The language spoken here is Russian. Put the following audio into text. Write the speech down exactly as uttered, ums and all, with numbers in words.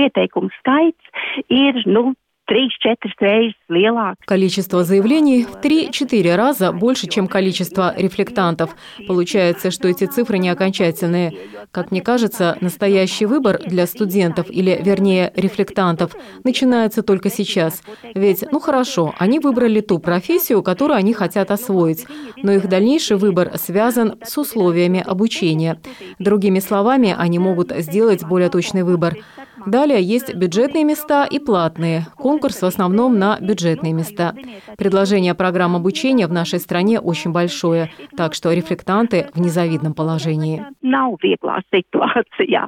pieteikumu skaits ir, nu, три-четыре reizes lielāks. Количество заявлений в три-четыре раза больше, чем количество рефлектантов. Получается, что эти цифры не окончательные. Как мне кажется, настоящий выбор для студентов, или, вернее, рефлектантов, начинается только сейчас. Ведь, ну хорошо, они выбрали ту профессию, которую они хотят освоить, но их дальнейший выбор связан с условиями обучения. Другими словами, они могут сделать более точный выбор. Далее есть бюджетные места и платные. Конкурс в основном на бюджетные места. Предложение программ обучения в нашей стране очень большое, так что рефлектанты в незавидном положении.